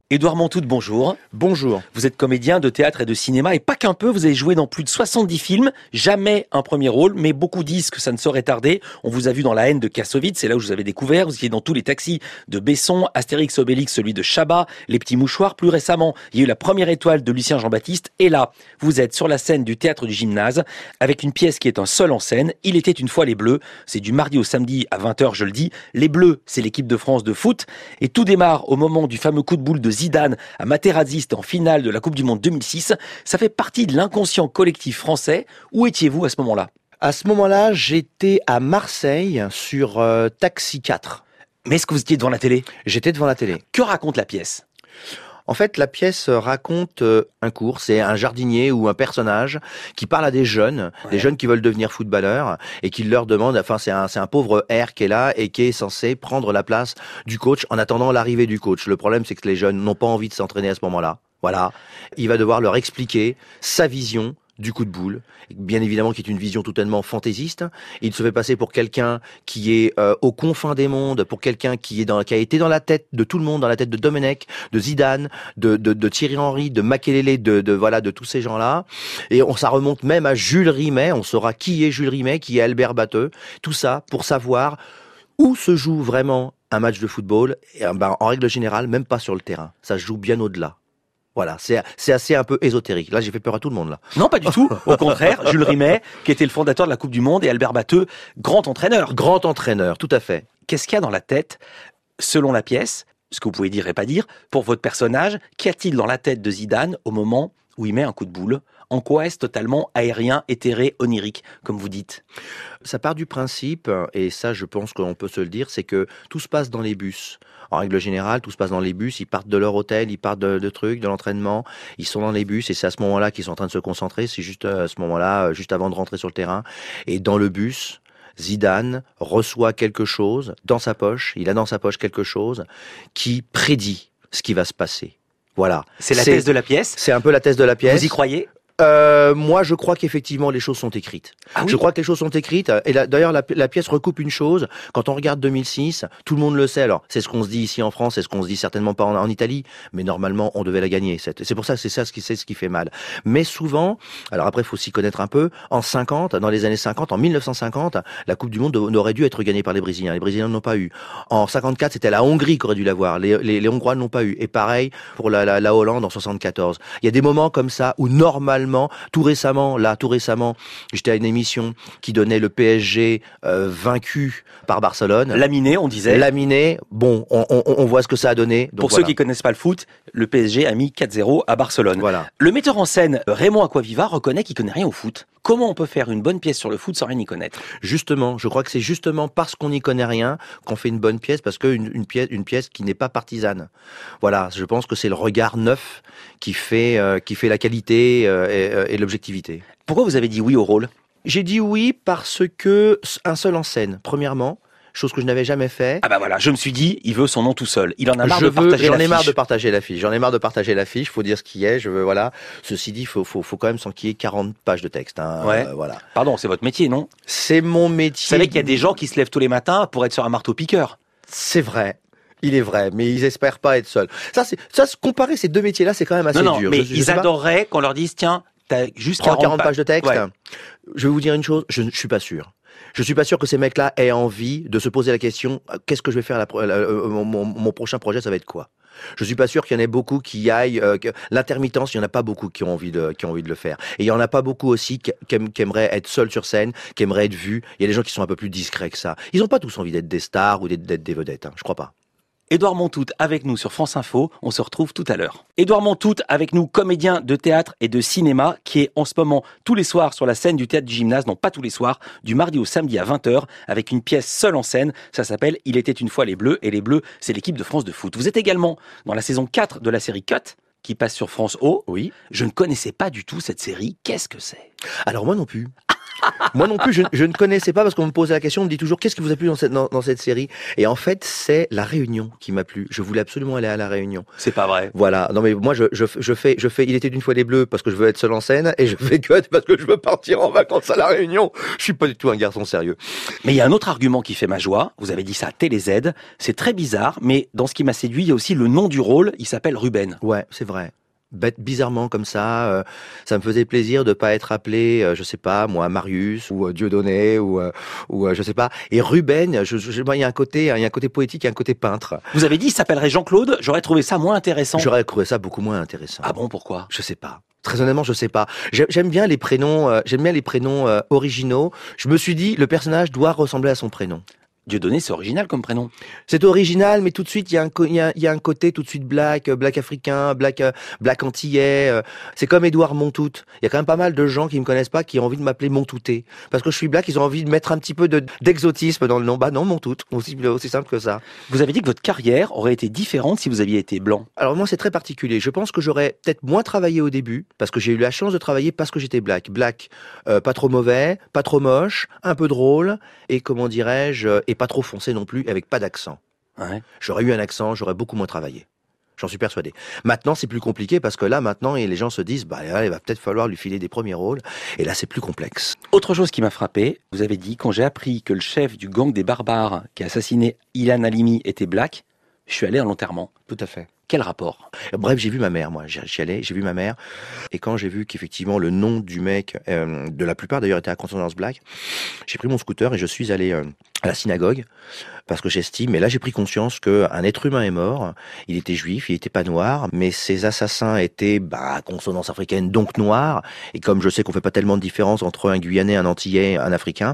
Édouard Montout, bonjour. Bonjour. Vous êtes comédien de théâtre et de cinéma, et pas qu'un peu, vous avez joué dans plus de 70 films, jamais un premier rôle, mais beaucoup disent que ça ne saurait tarder. On vous a vu dans La haine de Kassovitz, c'est là où je vous avais découvert, vous étiez dans tous les taxis de Besson, Astérix Obélix, celui de Chabat, Les Petits Mouchoirs, plus récemment, il y a eu la première étoile de Lucien Jean-Baptiste, et là, vous êtes sur la scène du théâtre du Gymnase, avec une pièce qui est un seul en scène, Il était une fois les Bleus, c'est du mardi au samedi à 20h, je le dis, les Bleus, c'est l'équipe de France de foot, et tout démarre au moment du fameux coup de boule de Zidane à Materazzi, en finale de la Coupe du Monde 2006. Ça fait partie de l'inconscient collectif français. Où étiez-vous à ce moment-là ? À ce moment-là, j'étais à Marseille sur Taxi 4. Mais est-ce que vous étiez devant la télé ? J'étais devant la télé. Que raconte la pièce ? En fait, la pièce raconte un cours. C'est un jardinier ou un personnage qui parle à des jeunes qui veulent devenir footballeurs et qui leur demande, enfin, c'est un pauvre R qui est là et qui est censé prendre la place du coach en attendant l'arrivée du coach. Le problème, c'est que les jeunes n'ont pas envie de s'entraîner à ce moment-là. Voilà. Il va devoir leur expliquer sa vision du coup de boule, bien évidemment qui est une vision totalement fantaisiste. Il se fait passer pour quelqu'un qui est aux confins des mondes, pour quelqu'un qui a été dans la tête de tout le monde, dans la tête de Domenech, de Zidane, de Thierry Henry, de Makelele, de tous ces gens-là. Et ça remonte même à Jules Rimet. On saura qui est Jules Rimet, qui est Albert Batteux. Tout ça pour savoir où se joue vraiment un match de football. Et, en règle générale, même pas sur le terrain. Ça se joue bien au-delà. Voilà, c'est assez un peu ésotérique. Là, j'ai fait peur à tout le monde, là. Non, pas du tout. Au contraire, Jules Rimet, qui était le fondateur de la Coupe du Monde, et Albert Batteux, grand entraîneur. Grand entraîneur, tout à fait. Qu'est-ce qu'il y a dans la tête, selon la pièce, ce que vous pouvez dire et pas dire, pour votre personnage, qu'y a-t-il dans la tête de Zidane au moment où il met un coup de boule ? En quoi est-ce totalement aérien, éthéré, onirique, comme vous dites ? Ça part du principe, et ça je pense qu'on peut se le dire, c'est que tout se passe dans les bus. En règle générale, tout se passe dans les bus, ils partent de leur hôtel, ils partent de trucs, de l'entraînement, ils sont dans les bus et c'est à ce moment-là qu'ils sont en train de se concentrer, c'est juste à ce moment-là, juste avant de rentrer sur le terrain. Et dans le bus, Zidane reçoit quelque chose dans sa poche, il a dans sa poche quelque chose qui prédit ce qui va se passer. Voilà. C'est la thèse de la pièce ? C'est un peu la thèse de la pièce. Vous y croyez ? Moi, je crois qu'effectivement, les choses sont écrites. Ah oui ? Je crois que les choses sont écrites. Et d'ailleurs, la pièce recoupe une chose. Quand on regarde 2006, tout le monde le sait. Alors, c'est ce qu'on se dit ici en France, c'est ce qu'on se dit certainement pas en Italie. Mais normalement, on devait la gagner. C'est pour ça que c'est ce qui fait mal. Mais souvent, alors après, il faut s'y connaître un peu. Dans les années 50, en 1950, la Coupe du Monde aurait dû être gagnée par les Brésiliens. Les Brésiliens n'ont pas eu. En 54, c'était la Hongrie qui aurait dû l'avoir. Les Hongrois n'ont pas eu. Et pareil pour la Hollande en 74. Il y a des moments comme ça où normalement, tout récemment, j'étais à une émission qui donnait le PSG vaincu par Barcelone. Laminé, on disait. Laminé, bon, on voit ce que ça a donné. Donc pour ceux qui connaissent pas le foot, le PSG a mis 4-0 à Barcelone. Voilà. Le metteur en scène Raymond Acquaviva reconnaît qu'il connaît rien au foot. Comment on peut faire une bonne pièce sur le foot sans rien y connaître ? Justement, je crois que c'est justement parce qu'on n'y connaît rien qu'on fait une bonne pièce, parce qu'une pièce qui n'est pas partisane. Voilà, je pense que c'est le regard neuf qui fait la qualité et l'objectivité. Pourquoi vous avez dit oui au rôle ? J'ai dit oui parce que un seul en scène, premièrement. Chose que je n'avais jamais fait. Ah bah voilà, je me suis dit, il veut son nom tout seul. Il en a marre de partager l'affiche. J'en ai marre de partager l'affiche. Faut dire ce qui est. Voilà. Ceci dit, faut quand même s'enquiller 40 pages de texte. Ouais. Voilà. Pardon, c'est votre métier, non ? C'est mon métier. Vous savez qu'il y a des gens qui se lèvent tous les matins pour être sur un marteau-piqueur. C'est vrai. Il est vrai, mais ils espèrent pas être seuls. Comparer ces deux métiers-là, c'est quand même assez dur. Mais ils adoreraient qu'on leur dise, tiens, t'as juste 40 pages de texte. Ouais. Je vais vous dire une chose, je suis pas sûr. Je suis pas sûr que ces mecs-là aient envie de se poser la question, qu'est-ce que je vais faire mon prochain projet, ça va être quoi? Je suis pas sûr qu'il y en ait beaucoup qui aillent, l'intermittence, il y en a pas beaucoup qui ont envie de le faire. Et il y en a pas beaucoup aussi qui aimeraient être seuls sur scène, qui aimeraient être vus. Il y a des gens qui sont un peu plus discrets que ça. Ils ont pas tous envie d'être des stars ou d'être des vedettes, je crois pas. Édouard Montout avec nous sur France Info, on se retrouve tout à l'heure. Édouard Montout avec nous, comédien de théâtre et de cinéma, qui est en ce moment tous les soirs sur la scène du théâtre du Gymnase, non pas tous les soirs, du mardi au samedi à 20h, avec une pièce seule en scène, ça s'appelle Il était une fois les Bleus, et les Bleus, c'est l'équipe de France de foot. Vous êtes également dans la saison 4 de la série Cut, qui passe sur France O. Oui. Je ne connaissais pas du tout cette série, qu'est-ce que c'est ? Alors moi non plus. Moi non plus, je ne connaissais pas parce qu'on me posait la question, on me dit toujours qu'est-ce qui vous a plu dans cette série. Et en fait, c'est La Réunion qui m'a plu. Je voulais absolument aller à La Réunion. C'est pas vrai. Voilà. Non mais moi je fais Il était une fois les Bleus parce que je veux être seul en scène et je fais Cut parce que je veux partir en vacances à La Réunion. Je suis pas du tout un garçon sérieux. Mais il y a un autre argument qui fait ma joie. Vous avez dit ça à TéléZ. C'est très bizarre, mais dans ce qui m'a séduit, il y a aussi le nom du rôle. Il s'appelle Ruben. Ouais, c'est vrai. Bizarrement comme ça me faisait plaisir de pas être appelé, je sais pas moi, Marius ou Dieudonné ou je sais pas. Et Ruben, moi, il y a un côté poétique, il y a un côté peintre. Vous avez dit il s'appellerait Jean-Claude. J'aurais trouvé ça moins intéressant. J'aurais trouvé ça beaucoup moins intéressant. Ah bon, pourquoi? Je sais pas. Très honnêtement, je sais pas. J'aime bien les prénoms, originaux. Je me suis dit, le personnage doit ressembler à son prénom. Dieudonné, c'est original comme prénom. C'est original, mais tout de suite, il y a un côté tout de suite black africain, black antillais. C'est comme Édouard Montout. Il y a quand même pas mal de gens qui me connaissent pas qui ont envie de m'appeler Montouté. Parce que je suis black, ils ont envie de mettre un petit peu d'exotisme dans le nom. Bah non, Montout. Aussi simple que ça. Vous avez dit que votre carrière aurait été différente si vous aviez été blanc. Alors moi, c'est très particulier. Je pense que j'aurais peut-être moins travaillé au début, parce que j'ai eu la chance de travailler parce que j'étais black. Black, pas trop mauvais, pas trop moche, un peu drôle, et comment dirais-je, et pas trop foncé non plus, avec pas d'accent. Ouais. J'aurais eu un accent, j'aurais beaucoup moins travaillé. J'en suis persuadé. Maintenant, c'est plus compliqué parce que là, maintenant, les gens se disent, bah, là, il va peut-être falloir lui filer des premiers rôles. Et là, c'est plus complexe. Autre chose qui m'a frappé, vous avez dit, quand j'ai appris que le chef du gang des barbares qui a assassiné Ilan Halimi était black, je suis allé à l'enterrement. Tout à fait. Quel rapport? Bref, j'ai vu ma mère, moi. J'y allais, j'ai vu ma mère. Et quand j'ai vu qu'effectivement, le nom du mec, de la plupart d'ailleurs, était à consonance black, j'ai pris mon scooter et je suis allé à la synagogue. Parce que j'estime, et là j'ai pris conscience qu'un être humain est mort, il était juif, il était pas noir, mais ses assassins étaient, à consonance africaine, donc noirs, et comme je sais qu'on fait pas tellement de différence entre un Guyanais, un Antillais, un Africain,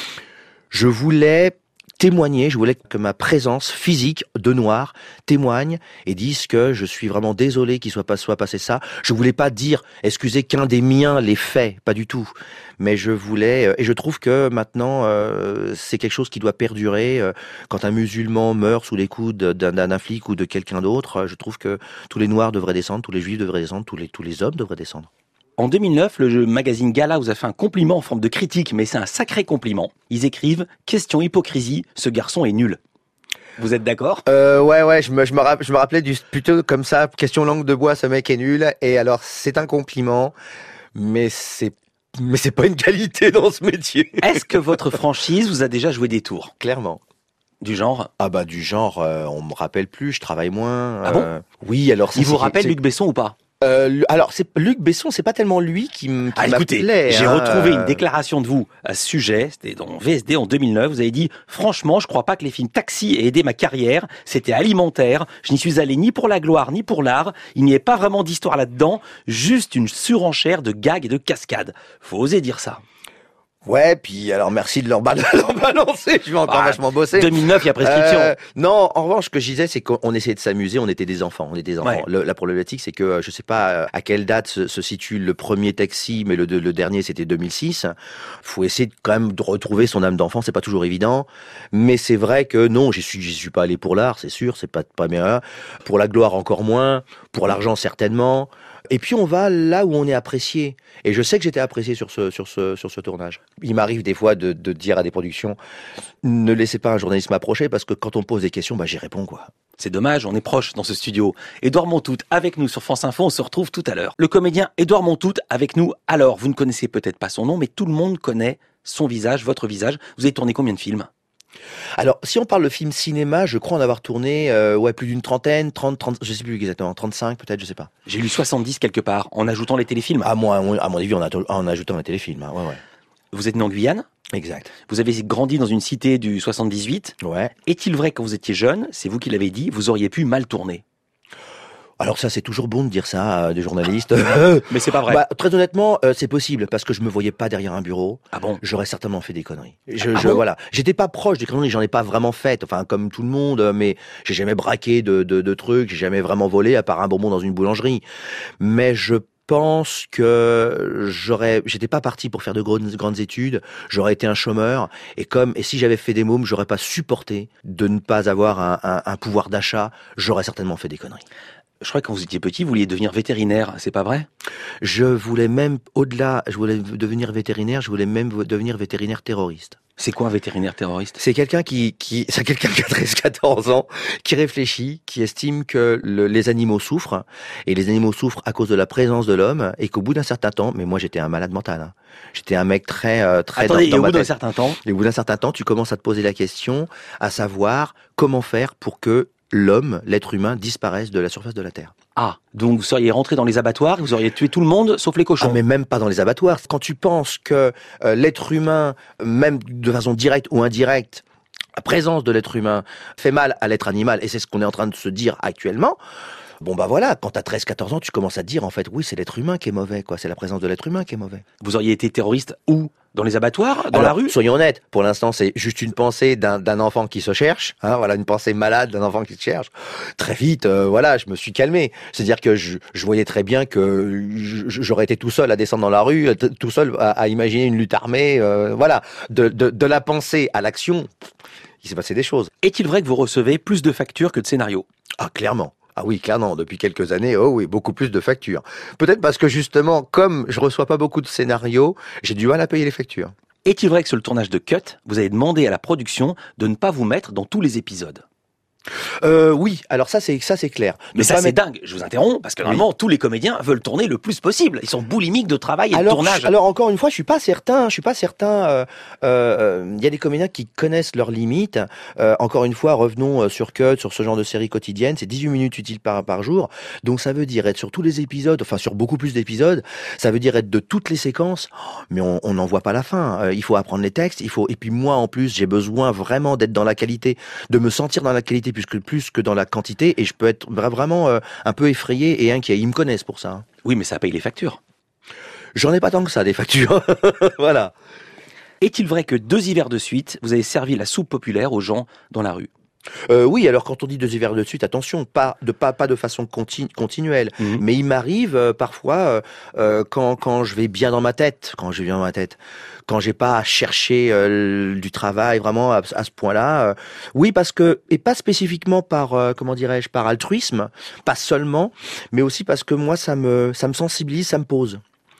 je voulais témoigner, je voulais que ma présence physique de noir témoigne et dise que je suis vraiment désolé qu'il soit passé ça. Je voulais pas dire, excusez, qu'un des miens l'ait fait, pas du tout. Mais je voulais, et je trouve que maintenant, c'est quelque chose qui doit perdurer. Quand un musulman meurt sous les coups d'un flic ou de quelqu'un d'autre, je trouve que tous les noirs devraient descendre, tous les juifs devraient descendre, tous les hommes devraient descendre. En 2009, le magazine Gala vous a fait un compliment en forme de critique, mais c'est un sacré compliment. Ils écrivent « Question hypocrisie, ce garçon est nul ». Vous êtes d'accord? Ouais, je me rappelais plutôt comme ça, question langue de bois, ce mec est nul. Et alors, c'est un compliment, mais c'est pas une qualité dans ce métier. Est-ce que votre franchise vous a déjà joué des tours? Clairement. Du genre? Ah bah du genre, on me rappelle plus, je travaille moins. Ah bon? Oui, alors ça, il vous rappelle Luc Besson ou pas? Alors, Luc Besson, c'est pas tellement lui qui écoutez, m'appelait. J'ai retrouvé une déclaration de vous à ce sujet, c'était dans VSD en 2009, vous avez dit « Franchement, je crois pas que les films Taxi aient aidé ma carrière, c'était alimentaire, je n'y suis allé ni pour la gloire, ni pour l'art, il n'y a pas vraiment d'histoire là-dedans, juste une surenchère de gags et de cascades. » Faut oser dire ça. Ouais, puis alors merci de leur balancer, je vais encore vachement bosser. 2009, il y a prescription. Non, en revanche, ce que je disais, c'est qu'on essayait de s'amuser, on était des enfants. Ouais. La problématique, c'est que je sais pas à quelle date se situe le premier Taxi, mais le dernier, c'était 2006. Faut essayer quand même de retrouver son âme d'enfant, c'est pas toujours évident. Mais c'est vrai que non, j'y suis pas allé pour l'art, c'est sûr, c'est pas bien. Pour la gloire encore moins, pour l'argent certainement. Et puis on va là où on est apprécié. Et je sais que j'étais apprécié sur ce tournage. Il m'arrive des fois de dire à des productions, ne laissez pas un journaliste m'approcher parce que quand on me pose des questions, j'y réponds quoi. C'est dommage, on est proche dans ce studio. Édouard Montout avec nous sur France Info, on se retrouve tout à l'heure. Le comédien Édouard Montout avec nous. Alors, vous ne connaissez peut-être pas son nom, mais tout le monde connaît son visage, votre visage. Vous avez tourné combien de films ? Alors, si on parle de film cinéma, je crois en avoir tourné plus d'une trentaine, 30, je sais plus exactement, 35 peut-être, je sais pas. J'ai lu 70 quelque part, en ajoutant les téléfilms. À mon avis, en ajoutant les téléfilms, hein, ouais. Vous êtes né en Guyane ? Exact. Vous avez grandi dans une cité du 78. Ouais. Est-il vrai que quand vous étiez jeune, c'est vous qui l'avez dit, vous auriez pu mal tourner ? Alors ça, c'est toujours bon de dire ça à des journalistes. Mais c'est pas vrai. Très honnêtement, c'est possible parce que je me voyais pas derrière un bureau. Ah bon ? J'aurais certainement fait des conneries. Bon J'étais pas proche des conneries, j'en ai pas vraiment fait. Enfin, comme tout le monde, mais j'ai jamais braqué de trucs, j'ai jamais vraiment volé à part un bonbon dans une boulangerie. Mais je pense que j'étais pas parti pour faire de grandes études, j'aurais été un chômeur, et si j'avais fait des mômes, j'aurais pas supporté de ne pas avoir un pouvoir d'achat, j'aurais certainement fait des conneries. Je crois que quand vous étiez petit, vous vouliez devenir vétérinaire, c'est pas vrai? Je voulais même, au-delà, je voulais devenir vétérinaire, je voulais même devenir vétérinaire terroriste. C'est quoi un vétérinaire terroriste? C'est quelqu'un c'est quelqu'un qui a 13-14 ans, qui réfléchit, qui estime que les animaux souffrent, et les animaux souffrent à cause de la présence de l'homme, et qu'au bout d'un certain temps, mais moi j'étais un malade mental, hein. J'étais un mec très Attendez, dans et au ma bout d'un tête. certain temps, Et au bout d'un certain temps, tu commences à te poser la question, à savoir comment faire pour que l'homme, l'être humain, disparaisse de la surface de la Terre. donc vous seriez rentré dans les abattoirs, vous auriez tué tout le monde, sauf les cochons. Ah, mais même pas dans les abattoirs. Quand tu penses que l'être humain, même de façon directe ou indirecte, la présence de l'être humain fait mal à l'être animal, et c'est ce qu'on est en train de se dire actuellement, bon bah voilà, quand t'as 13-14 ans, tu commences à te dire en fait, oui, c'est l'être humain qui est mauvais, quoi. C'est la présence de l'être humain qui est mauvais. Vous auriez été terroriste où? Dans les abattoirs? Dans Alors, la rue? soyons honnêtes, pour l'instant, c'est juste une pensée d'un enfant qui se cherche, hein, voilà, une pensée malade d'un enfant qui se cherche. Très vite, voilà, je me suis calmé. C'est-à-dire que je voyais très bien que j'aurais été tout seul à descendre dans la rue, tout seul à imaginer une lutte armée, voilà. De la pensée à l'action, il s'est passé des choses. Est-il vrai que vous recevez plus de factures que de scénarios? Ah, clairement. Ah oui, clairement, depuis quelques années, oh oui, beaucoup plus de factures. Peut-être parce que justement, comme je reçois pas beaucoup de scénarios, j'ai du mal à payer les factures. Est-il vrai que sur le tournage de Cut, vous avez demandé à la production de ne pas vous mettre dans tous les épisodes? Oui, alors ça c'est clair. Mais Ne ça pas c'est mettre- dingue, je vous interromps, parce que normalement tous les comédiens veulent tourner le plus possible. Ils sont boulimiques de travail et de tournage. Alors encore une fois, je suis pas certain. Il y a des comédiens qui connaissent leurs limites. Encore une fois, revenons sur Cut, sur ce genre de série quotidienne. C'est 18 minutes utiles par jour. Donc ça veut dire être sur tous les épisodes, enfin sur beaucoup plus d'épisodes. Ça veut dire être de toutes les séquences. Mais on n'en voit pas la fin. Il faut apprendre les textes. Et puis moi en plus, j'ai besoin vraiment d'être dans la qualité, de me sentir dans la qualité plus que dans la quantité. Et je peux être vraiment un peu effrayé et inquiet. Ils me connaissent pour ça, hein. Oui, mais ça paye les factures. J'en ai pas tant que ça, des factures. Voilà. Est-il vrai que 2 hivers de suite, vous avez servi la soupe populaire aux gens dans la rue? Oui, alors quand on dit 2 hivers de suite, attention, pas de façon continuelle. Mhm. Mais il m'arrive parfois, quand je vais bien dans ma tête, quand j'ai pas à chercher du travail vraiment à ce point-là. Oui, parce que, et pas spécifiquement par, comment dirais-je, par altruisme, pas seulement, mais aussi parce que moi, ça me sensibilise, ça me pose.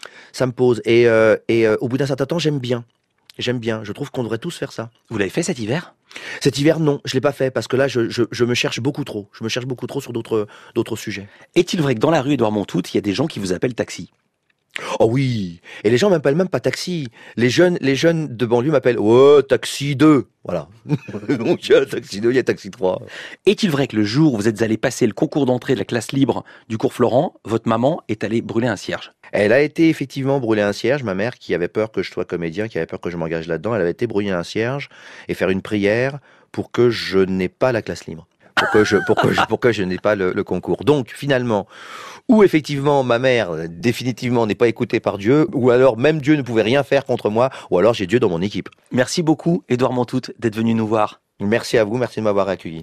Et au bout d'un certain temps, j'aime bien. Je trouve qu'on devrait tous faire ça. Vous l'avez fait cet hiver? Cet hiver, non, je l'ai pas fait parce que là, je me cherche beaucoup trop. Je me cherche beaucoup trop sur d'autres sujets. Est-il vrai que dans la rue Édouard Montout, il y a des gens qui vous appellent taxi? Oh oui, et les gens m'appellent même pas taxi. Les jeunes de banlieue m'appellent oh taxi 2. Voilà. Donc il y a taxi 2, il y a taxi 3. Est-il vrai que le jour où vous êtes allé passer le concours d'entrée de la classe libre du cours Florent, votre maman est allée brûler un cierge? Elle a été effectivement brûler un cierge. Ma mère, qui avait peur que je sois comédien, qui avait peur que je m'engage là-dedans, elle avait été brûler un cierge et faire une prière pour que je n'ai pas la classe libre. Pour que je n'ai pas le concours. Donc, finalement, ou effectivement, ma mère, définitivement, n'est pas écoutée par Dieu, ou alors même Dieu ne pouvait rien faire contre moi, ou alors j'ai Dieu dans mon équipe. Merci beaucoup, Édouard Montout, d'être venu nous voir. Merci à vous, merci de m'avoir accueilli.